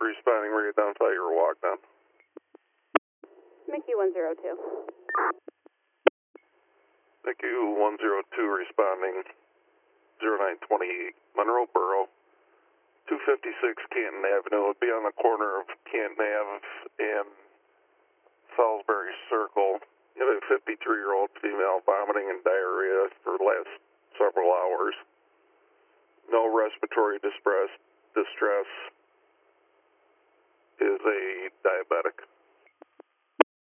Responding, where you identify your walk down. Mickey 102. Thank you, 102 responding, 0928 Monroe Borough, 256 Canton Avenue. It'll be on the corner of Canton Ave and Salisbury Circle. You have a 53-year-old female vomiting and diarrhea for the last several hours. No respiratory distress. Is a diabetic.